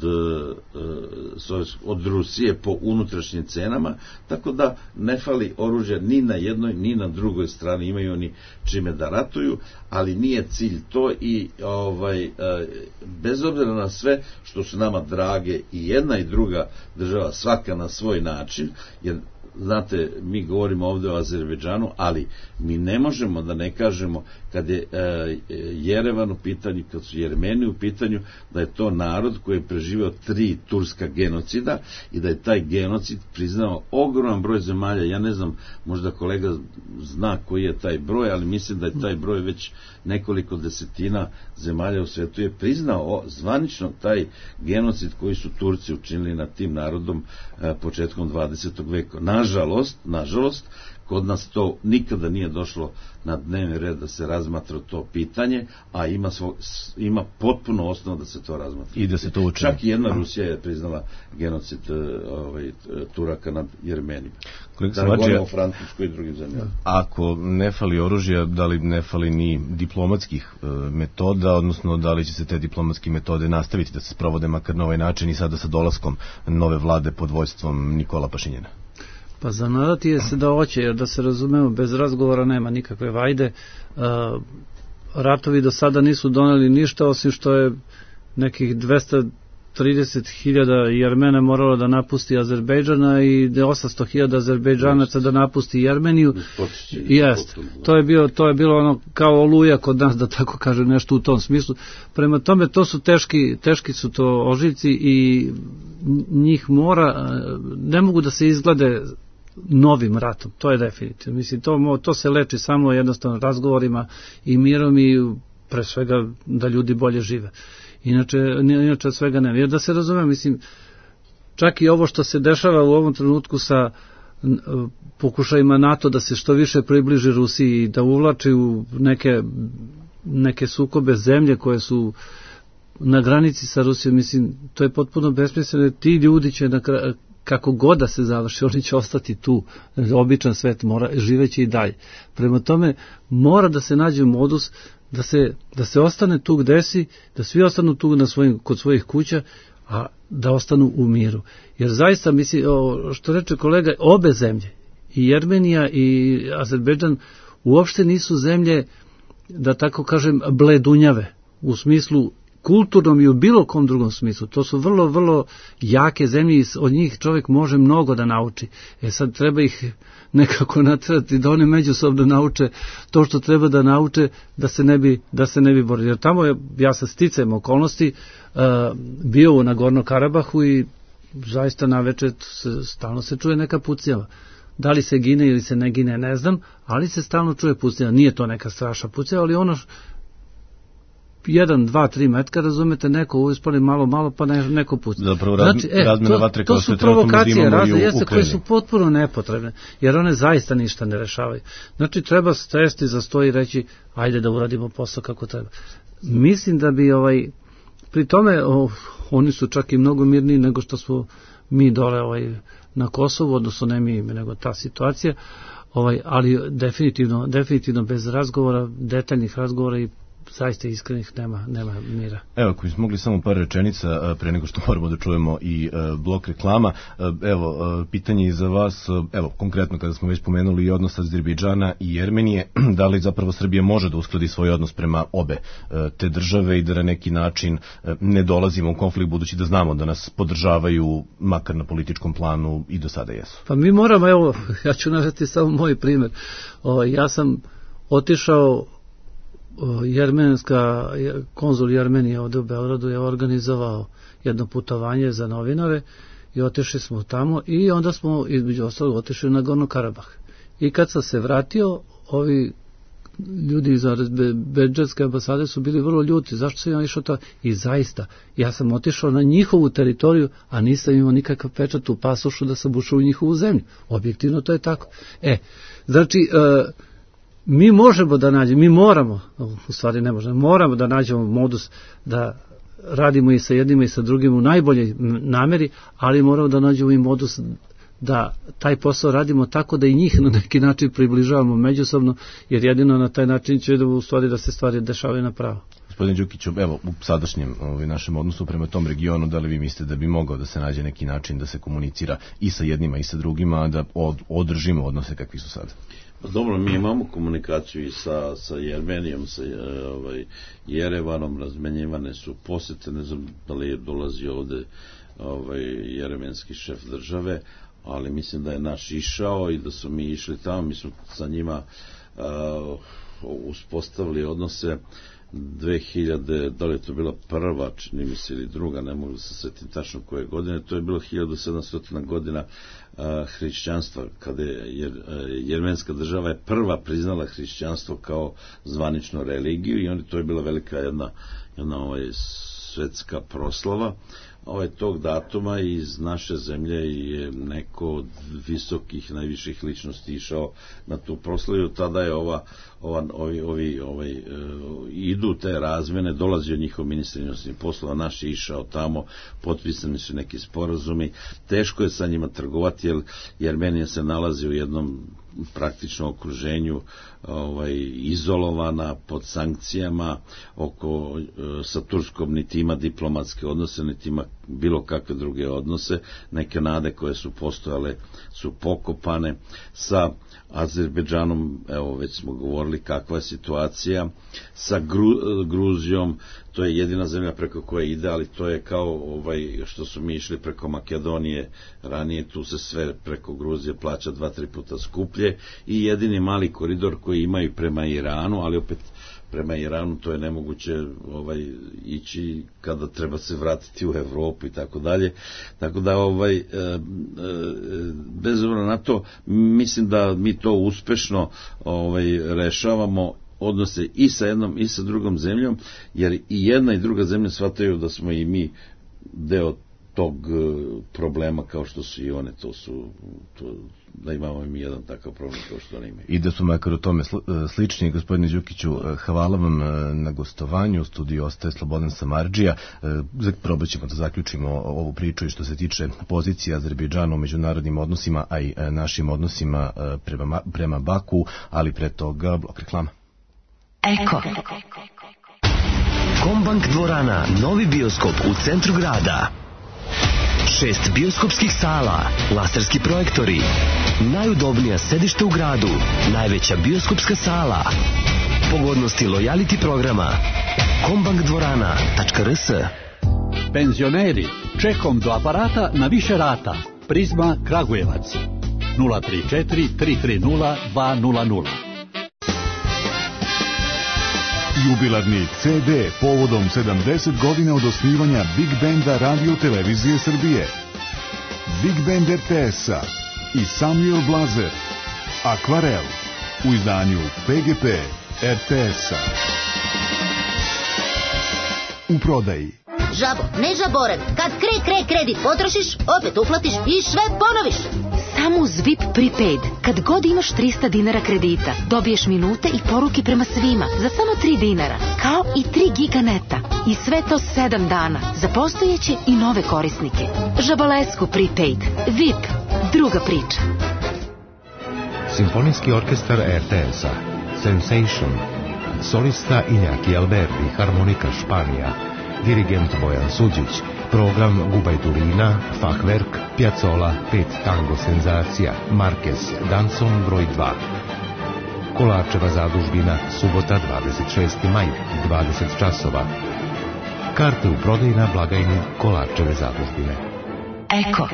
od Rusije po unutrašnjim cenama, tako da ne fali oružja ni na jednoj ni na drugoj strani, imaju oni čime da ratuju, ali nije cilj to i bez obzira na sve što su nama drage i jedna i druga država, svaka na svoj način, jer znate, mi govorimo ovdje o Azerbejdžanu, ali mi ne možemo da ne kažemo kad je Jerevan u pitanju, kad su Jermeni u pitanju, da je to narod koji je preživio 3 turska genocida i da je taj genocid priznao ogroman broj zemalja. Ja ne znam, možda kolega zna koji je taj broj, ali mislim da je taj broj već nekoliko desetina zemalja u svetu je priznao zvanično taj genocid koji su Turci učinili nad tim narodom početkom 20. veka. Nažalost, kod nas to nikada nije došlo na dnevni red da se razmatra to pitanje, a ima potpuno osnov da se to razmatra. I da se to učini. Čak i jedna Rusija je priznala genocid Turaka nad Jermenima. Da govorimo o Francuskoj i drugim zemljama. Ako ne fali oružja, da li ne fali ni diplomatskih metoda, odnosno da li će se te diplomatske metode nastaviti da se sprovode makar na ovaj način i sada sa dolaskom nove vlade pod vođstvom Nikola Pašinjana? Pa zanadati je se da hoće, jer da se razumemo, bez razgovora nema nikakve vajde. Ratovi do sada nisu doneli ništa, osim što je nekih 200 30.000 Jermena moralo da napusti Azerbejdžana i 800.000 Azerbejdžanaca da napusti Jermeniju. Jest. To je bilo ono kao Oluja kod nas, da tako kažem, nešto u tom smislu. Prema tome, to su teški su to ožiljci i njih ne mogu da se izglede novim ratom, to je definitivno. Mislim, to se leči samo jednostavno razgovorima i mirom i pre svega da ljudi bolje žive. Inače svega nema. Jer da se razume, mislim, čak i ovo što se dešava u ovom trenutku sa pokušajima NATO da se što više približi Rusiji i da uvlači u neke sukobe zemlje koje su na granici sa Rusijom, mislim, to je potpuno besmisleno. Ti ljudi će kako god da se završi, oni će ostati tu. Običan svet živeći i dalje. Prema tome, mora da se nađe modus da se ostane tu gde si, da svi ostanu tu kod svojih kuća, a da ostanu u miru. Jer zaista, mislim, što reče kolega, obe zemlje, i Jermenija i Azerbejdžan, uopšte nisu zemlje, da tako kažem, bledunjave, u smislu kulturnom i u bilo kom drugom smislu. To su vrlo, vrlo jake zemlje i od njih čovjek može mnogo da nauči. Sad treba ih nekako natrati da one međusobno nauče to što treba da nauče da se ne bi borili. Jer tamo ja sa sticajem okolnosti bio u Nagorno Karabahu i zaista naveče stalno se čuje neka pucnjava. Da li se gine ili se ne gine, ne znam, ali se stalno čuje pucnjava. Nije to neka strašna pucnjava, ali ono 1, 2, 3 metka, razumete, neko uspali malo, pa neko pusti. Zapravo razmena vatre kao što je trenutno imamo i u Ukrajini. Koje su potpuno nepotrebne, jer one zaista ništa ne rešavaju. Znači, treba sesti za sto i reći, ajde da uradimo posao kako treba. Mislim da bi pri tome, oni su čak i mnogo mirniji nego što smo mi dole na Kosovu, odnosno ne mi, nego ta situacija, ali definitivno bez razgovora, detaljnih razgovora i zaista iskrenih nema mira. Evo, ako bismo mogli samo par rečenica pre nego što moramo da čujemo i blok reklama. Evo, pitanje i za vas, evo, konkretno kada smo već pomenuli i odnos Azerbejdžana i Jermenije, da li zapravo Srbija može da uskladi svoj odnos prema obe te države i da na neki način ne dolazimo u konflikt, budući da znamo da nas podržavaju makar na političkom planu i do sada jesu? Pa mi moramo, evo, ja ću navesti samo moj primer. Ja sam otišao, konzul Jermenije ovde u Beogradu je organizovao jedno putovanje za novinare i otišli smo tamo i onda smo između ostalog otišli na Nagorno Karabah. I kad sam se vratio, ovi ljudi iz Azerbejdžanske ambasade su bili vrlo ljuti. Zašto sam ja išao to? I zaista, ja sam otišao na njihovu teritoriju, a nisam imao nikakav pečat u pasošu da sam ušao u njihovu zemlju. Objektivno to je tako. Znači, mi možemo da nađemo, mi moramo, u stvari ne možemo, moramo da nađemo modus da radimo i sa jednima i sa drugim u najboljoj nameri, ali moramo da nađemo i modus da taj posao radimo tako da i njih na neki način približavamo međusobno, jer jedino na taj način će u stvari da se stvari dešavaju na pravo. Gospodin Đukiću, evo, u sadašnjem našem odnosu prema tom regionu, da li vi mislite da bi mogao da se nađe neki način da se komunicira i sa jednima i sa drugima, da održimo odnose kakvi su sada? Dobro, mi imamo komunikaciju i sa Jermenijom, sa Jerevanom, razmenjivane su posete, ne znam da li je dolazio ovde jeremenski šef države, ali mislim da je naš išao i da su mi išli tamo, mi smo sa njima uspostavili odnose 2000, da li je to bila prva, čini mi se, ili druga, ne mogu da se setim tačno koje godine, to je bilo 1700. godina hrišćanstva, kada je jermenska država je prva priznala hrišćanstvo kao zvaničnu religiju i to je bila velika jedna svetska proslava. Tog datuma iz naše zemlje je neko od visokih, najviših ličnosti išao na tu proslavu. Tada je idu te razmene, dolazio njihov ministar inostranih poslova, naš je išao tamo, potpisani su neki sporazumi, teško je sa njima trgovati, jer Jermenija se nalazi u jednom praktično okruženju izolovana pod sankcijama sa Turskom, niti ima diplomatske odnose, niti ima bilo kakve druge odnose. Neke nade koje su postojale su pokopane. Sa Azerbejdžanom, evo već smo govorili kakva je situacija, sa Gruzijom, to je jedina zemlja preko koje ide, ali to je kao što su mi išli preko Makedonije ranije, tu se sve preko Gruzije plaća 2-3 puta skuplje i jedini mali koridor koji imaju prema Iranu, ali opet prema Iranu to je nemoguće ići kada treba se vratiti u Evropu i tako dalje. Tako da bez obzira na to mislim da mi to uspešno rešavamo odnose i sa jednom i sa drugom zemljom, jer i jedna i druga zemlja shvataju da smo i mi deo tog problema kao što su i one, da imamo i mi jedan takav problem kao što oni imaju. I da su makar u tome slični. Gospodine Đukiću, hvala vam na gostovanju. U studiju ostaje Slobodan Samardžija. Probat ćemo da zaključimo ovu priču i što se tiče pozicije Azerbejdžana u međunarodnim odnosima, a i našim odnosima prema Baku, ali pre toga blok reklama. Eko. Kombank dvorana, novi bioskop u centru grada. 6 bioskopskih sala, laserski projektori, najudobnija sedišta u gradu, najveća bioskopska sala, pogodnosti lojality programa, kombankdvorana.rs. Penzioneri, čekom do aparata na više rata. Prizma Kragujevac 034 330 200. Jubilarni CD povodom 70 godina od osnivanja Big Banda Radio Televizije Srbije. Big Band RTS-a i Samuel Blazer, Akvarel, u izdanju PGP RTS-a. U prodaji. Žabo, ne žaboren, kad kredit potrošiš, opet uplatiš i sve ponoviš. Samo uz VIP Prepaid. Kad god imaš 300 dinara kredita, dobiješ minute i poruke prema svima za samo 3 dinara, kao i 3 giga neta. I sve to 7 dana, za postojeće i nove korisnike. Žabalesku Prepaid. VIP. Druga priča. Simfonijski orkestar RTS-a. Sensation. Solista Iñaki Alberti, harmonika Španija. Dirigent Bojan Suđić. Program Gubajdulina, Fachwerk, Piazzolla, 5 tango senzacija, Marquez, Danson broj 2. Kolarčeva zadužbina, subota 26. maj, 20 časova. Karte u prodaji na blagajni Kolarčeve zadužbine. Eko.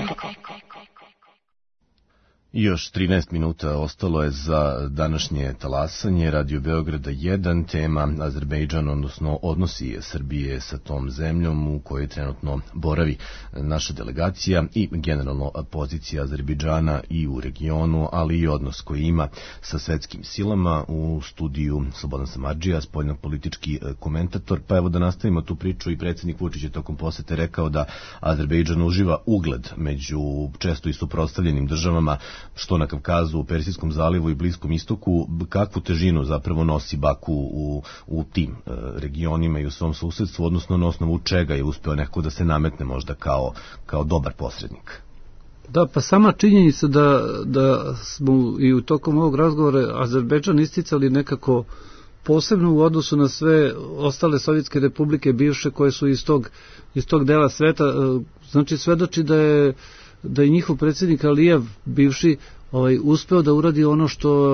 Još 13 minuta ostalo je za današnje talasanje. Radio Beograda 1, tema Azerbejdžan, odnosno odnosi Srbije sa tom zemljom u kojoj trenutno boravi naša delegacija i generalno pozicija Azerbejdžana i u regionu, ali i odnos koji ima sa svetskim silama. U studiju Slobodan Samardžija, spoljnopolitički komentator. Pa evo da nastavimo tu priču. I predsjednik Vučić je tokom posete rekao da Azerbejdžan uživa ugled među često i suprotstavljenim državama, što na Kavkazu, u Persijskom zalivu i Bliskom istoku. Kakvu težinu zapravo nosi Baku u tim regionima i u svom susedstvu, odnosno na osnovu čega je uspeo neko da se nametne možda kao dobar posrednik? Da, pa sama činjenica da smo i u tokom ovog razgovora Azerbejdžan isticali nekako posebno u odnosu na sve ostale sovjetske republike bivše koje su iz tog dela sveta, znači svedoči da je njihov predsjednik Alijev bivši uspeo da uradi ono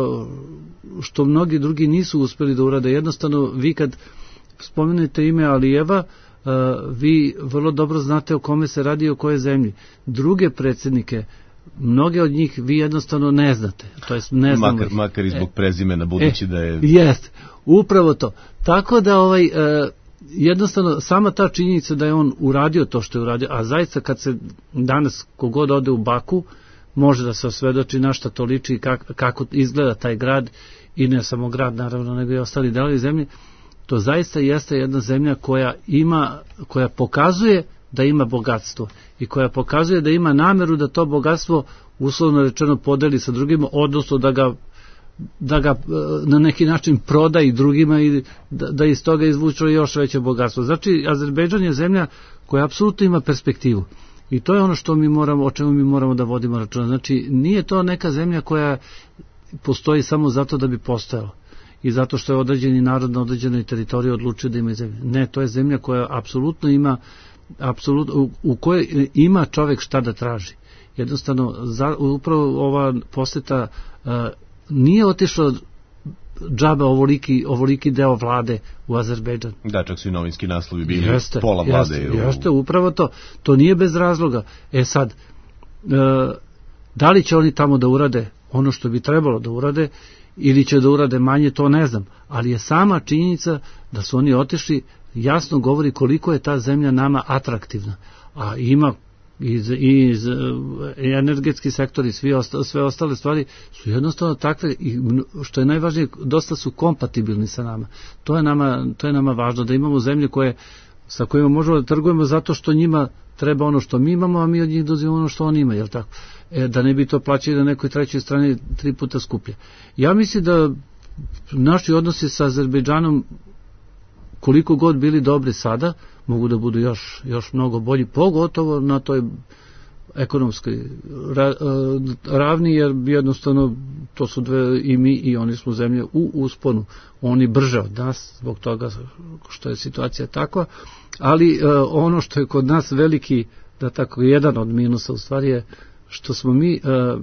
što mnogi drugi nisu uspeli da urade. Jednostavno, vi kad spomenete ime Alijeva, vi vrlo dobro znate o kome se radi i o kojoj zemlji. Druge predsjednike, mnoge od njih vi jednostavno ne znate. To jest, ne znamo makar i zbog prezimena, budući da je... Jest, upravo to. Tako da jednostavno sama ta činjenica da je on uradio to što je uradio, a zaista kad se danas kogod ode u Baku može da se osvedoči na šta to liči i kako izgleda taj grad, i ne samo grad naravno, nego i ostali delovi zemlje. To zaista jeste jedna zemlja koja pokazuje da ima bogatstvo i koja pokazuje da ima nameru da to bogatstvo uslovno rečeno podeli sa drugima, odnosno da ga na neki način proda i drugima i da iz toga izvuče još veće bogatstvo. Znači, Azerbejdžan je zemlja koja apsolutno ima perspektivu. I to je ono o čemu mi moramo da vodimo računa. Znači, nije to neka zemlja koja postoji samo zato da bi postojala i zato što je određeni narod na određenoj teritoriji odlučio da ima zemlju. Ne, to je zemlja koja apsolutno ima apsolutno, u kojoj ima čovek šta da traži. Jednostavno, upravo ova poseta nije otišla džabe ovoliki deo vlade u Azerbejdžan. Da, čak su i novinski naslovi bili pola vlade. Jeste, upravo to. To nije bez razloga. Sad, da li će oni tamo da urade ono što bi trebalo da urade, ili će da urade manje, to ne znam. Ali je sama činjenica da su oni otišli, jasno govori koliko je ta zemlja nama atraktivna. A ima i energetski sektor i sve ostale stvari su jednostavno takve, i što je najvažnije, dosta su kompatibilni sa nama. To je nama važno, da imamo zemlje sa kojima možemo da trgujemo zato što njima treba ono što mi imamo, a mi od njih dozivamo ono što oni imaju, jel tako? Da ne bi to plaćali na nekoj trećoj strani 3 puta skuplje. Ja mislim da naši odnosi sa Azerbejdžanom, koliko god bili dobri sada, mogu da budu još mnogo bolji, pogotovo na toj ekonomskoj ravni, jer jednostavno to su i mi i oni smo zemlje u usponu. Oni brže od nas, zbog toga što je situacija takva, ali ono što je kod nas veliki, da tako, jedan od minusa u stvari je što smo mi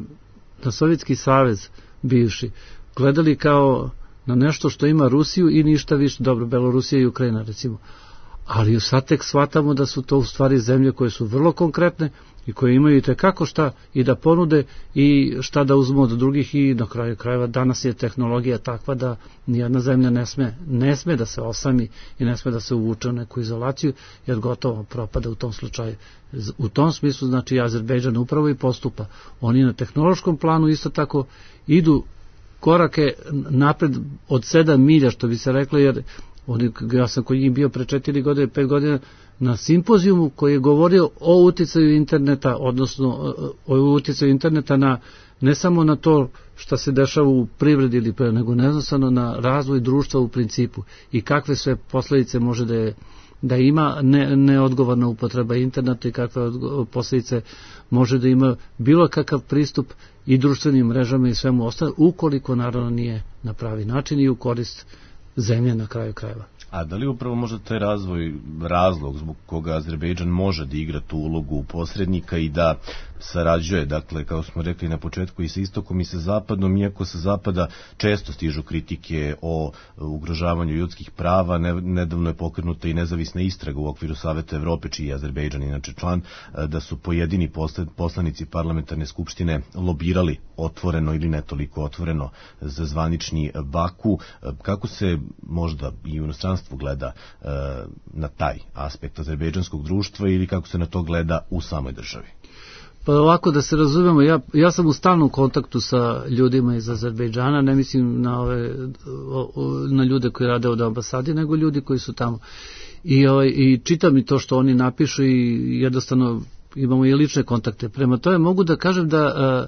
na Sovjetski savez bivši gledali kao na nešto što ima Rusiju i ništa više, dobro, Belorusija i Ukrajina recimo, ali sad tek shvatamo da su to u stvari zemlje koje su vrlo konkretne i koje imaju i tekako šta i da ponude i šta da uzmu od drugih, i na kraju krajeva danas je tehnologija takva da nijedna zemlja ne sme da se osami i ne sme da se uvuče u neku izolaciju, jer gotovo propada u tom slučaju. U tom smislu, znači, Azerbejdžan upravo i postupa. Oni na tehnološkom planu isto tako idu korake napred od 7 milja, što bi se reklo, jer ja sam kod njih bio pre 4 godine, 5 godina na simpozijumu koji je govorio o uticaju interneta, odnosno o uticaju interneta na, ne samo na to što se dešava u privredi, nego jednostavno na razvoj društva u principu i kakve sve posledice može da ima neodgovorna upotreba interneta i kakve posledice može da ima bilo kakav pristup i društvenim mrežama i svemu ostalo, ukoliko naravno nije na pravi način i u korist zemlje na kraju krajeva. A da li upravo možda taj razlog zbog koga Azerbejdžan može da igra tu ulogu posrednika i da sarađuje, dakle, kao smo rekli na početku, i sa istokom i sa zapadom, iako sa zapada često stižu kritike o ugrožavanju ljudskih prava, nedavno je pokrenuta i nezavisna istraga u okviru Saveta Evrope, čiji je Azerbejdžan inače član, da su pojedini poslanici parlamentarne skupštine lobirali otvoreno ili ne toliko otvoreno za zvanični Baku. Kako se možda i u inostranstvu gleda na taj aspekt azerbejdžanskog društva ili kako se na to gleda u samoj državi? Pa ovako, da se razumemo, ja sam u stalnom kontaktu sa ljudima iz Azerbejdžana, ne mislim na ljude koji rade od ambasadi, nego ljudi koji su tamo. I čitam i to što oni napišu i jednostavno imamo i lične kontakte. Prema tome mogu da kažem da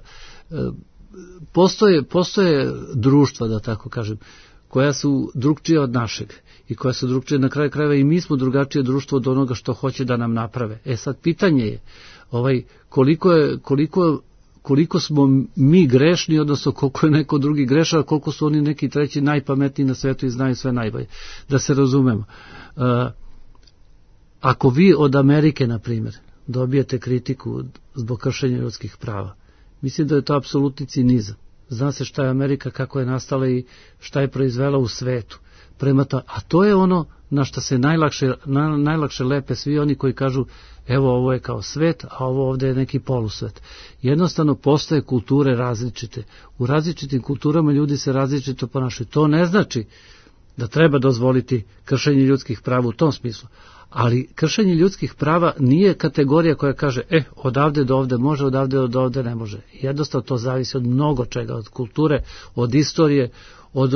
postoje društva, da tako kažem, koja su drugčije od našeg i koja su drugčije na kraju krajeva, i mi smo drugačije društvo od onoga što hoće da nam naprave. Sad pitanje je koliko smo mi grešni, odnosno koliko je neko drugi grešan, a koliko su oni neki treći najpametniji na svetu i znaju sve najbolje. Da se razumemo. Ako vi od Amerike, na primjer, dobijete kritiku zbog kršenja ljudskih prava, mislim da je to apsolutni cinizam. Zna se šta je Amerika, kako je nastala i šta je proizvela u svetu. A to je ono na što se najlakše lepe svi oni koji kažu evo ovo je kao svet, a ovo ovde je neki polusvet. Jednostavno postoje kulture različite. U različitim kulturama ljudi se različito ponašaju. To ne znači da treba dozvoliti kršenje ljudskih prava u tom smislu. Ali kršenje ljudskih prava nije kategorija koja kaže odavde do ovde može, odavde do ovde ne može. Jednostavno to zavisi od mnogo čega, od kulture, od istorije, od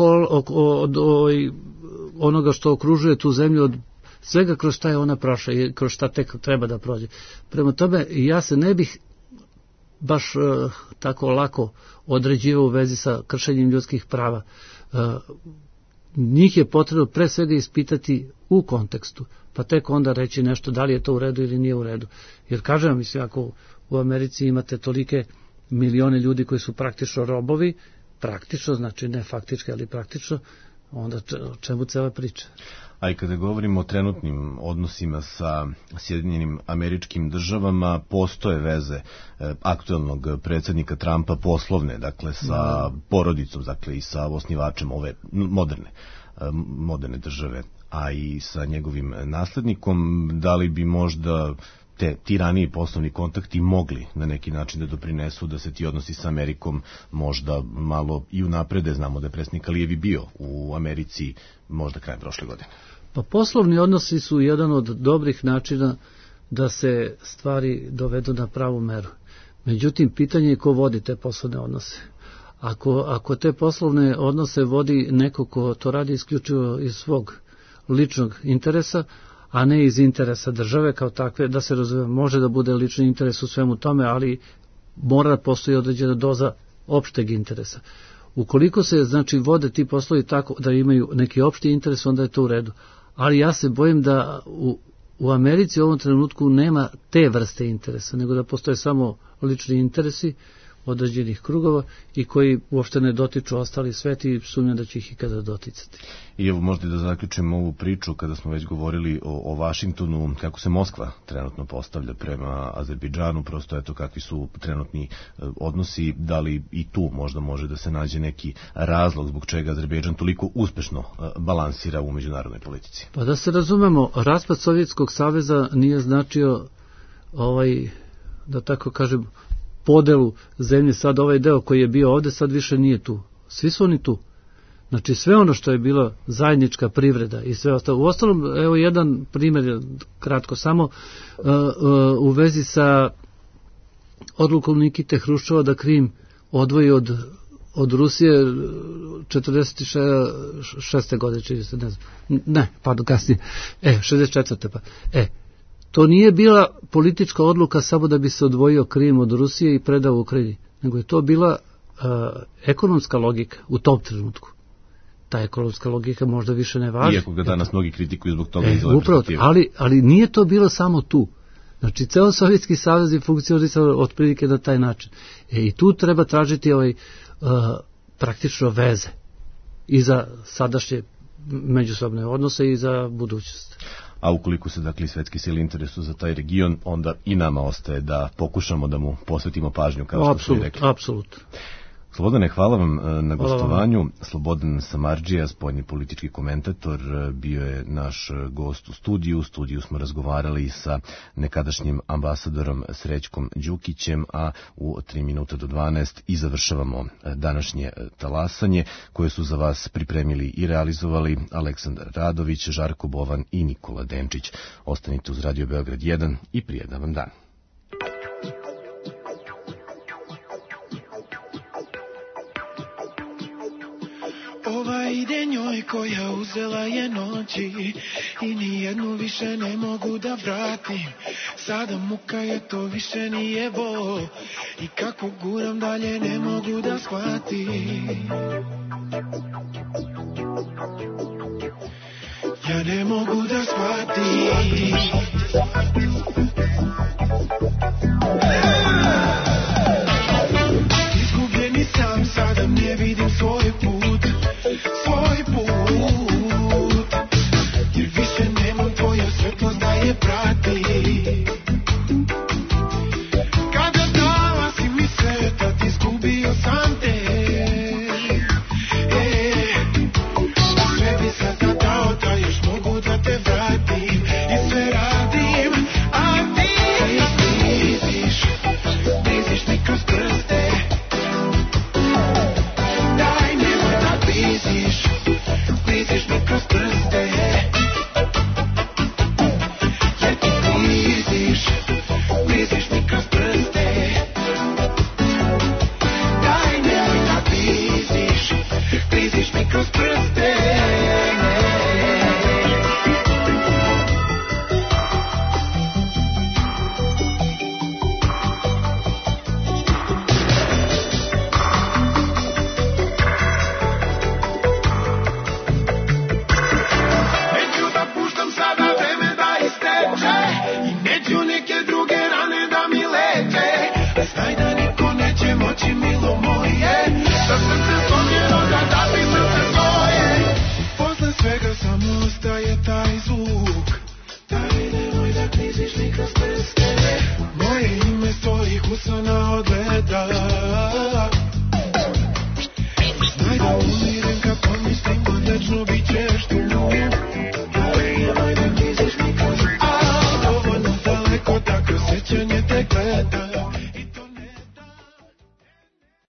onoga što okružuje tu zemlju, od svega kroz šta je ona prošla i kroz šta tek treba da prođe. Prema tome, ja se ne bih baš tako lako određivao u vezi sa kršenjem ljudskih prava. Njih je potrebno pre svega ispitati u kontekstu, pa tek onda reći nešto da li je to u redu ili nije u redu. Jer kažem, mislim, ako u Americi imate tolike milione ljudi koji su praktično robovi, praktično, znači ne faktički, ali praktično, onda čemu cela priča? A i kada govorimo o trenutnim odnosima sa Sjedinjenim Američkim Državama, postoje veze aktuelnog predsjednika Trumpa poslovne, dakle sa porodicom, dakle i sa osnivačem ove moderne države, a i sa njegovim naslednikom. Da li bi možda ti raniji poslovni kontakti mogli na neki način da doprinesu da se ti odnosi sa Amerikom možda malo i unaprede? Znamo da je predsjednik Alijev bio u Americi možda krajem prošle godine. Pa poslovni odnosi su jedan od dobrih načina da se stvari dovedu na pravu meru. Međutim, pitanje je ko vodi te poslovne odnose. Ako te poslovne odnose vodi neko ko to radi isključivo iz svog ličnog interesa, a ne iz interesa države kao takve, da se razume, može da bude lični interes u svemu tome, ali mora da postoji određena doza opšteg interesa. Ukoliko se, znači, vode ti poslovi tako da imaju neki opšti interes, onda je to u redu. Ali ja se bojim da u Americi u ovom trenutku nema te vrste interesa, nego da postoje samo lični interesi određenih krugova i koji uopšte ne dotiču ostali svet i sumnjam da će ih ikada doticati. I evo možda da zaključimo ovu priču kada smo već govorili o Vašingtonu, kako se Moskva trenutno postavlja prema Azerbejdžanu, prosto eto kakvi su trenutni odnosi, da li i tu možda može da se nađe neki razlog zbog čega Azerbejdžan toliko uspešno balansira u međunarodnoj politici? Pa da se razumemo, raspad Sovjetskog saveza nije značio da tako kažem, podelu zemlje, sad ovaj deo koji je bio ovde, sad više nije tu. Svi su oni tu. Znači sve ono što je bilo zajednička privreda i sve ostalo. Uostalom, evo jedan primjer, kratko samo, u vezi sa odlukom Nikite Hruščova da Krim odvoji od Rusije 46. godine, kasnije, 64. To nije bila politička odluka samo da bi se odvojio Krim od Rusije i predao Ukrajini, nego je to bila ekonomska logika u tom trenutku. Ta ekonomska logika možda više ne važi. Iako ga danas mnogi kritikuju zbog toga upravo, ali nije to bilo samo tu. Znači, ceo Sovjetski savez je funkcionisao otprilike na taj način. I tu treba tražiti praktično veze i za sadašnje međusobne odnose i za budućnost. A ukoliko se dakle svetski sile interesu za taj region, onda i nama ostaje da pokušamo da mu posvetimo pažnju, kao što ste rekli. Apsolutno. Slobodane, hvala vam na gostovanju. Slobodan Samardžija, spoljni politički komentator, bio je naš gost u studiju. U studiju smo razgovarali sa nekadašnjim ambasadorom Srećkom Đukićem, a u 3 minuta do 12 i završavamo današnje talasanje koje su za vas pripremili i realizovali Aleksandar Radović, Žarko Bovan i Nikola Denčić. Ostanite uz Radio Beograd 1 i prijedan vam dan. Ide njoj koja uzela je noći i nijednu više ne mogu da vratim. Sada muka je, to više nije bol i kako guram dalje ne mogu da shvatim. Ja ne mogu da shvatim. Izgubljeni sam, sada ne vidim svoj put. Jer više nemam tvoja svetlost da je prati. Kada dala si mi sveta, ti izgubio sam te. Sve bi sada dao da još mogu da te vratim. I sve radim, a ti bliziš mi kroz prste. Daj, nemoj da bliziš mi kroz prste. Jer ti bliziš mi kroz prste. Daj, nemoj da bliziš mi kroz prste. Samo ostaje ta Umirim kad pomislim da večno bit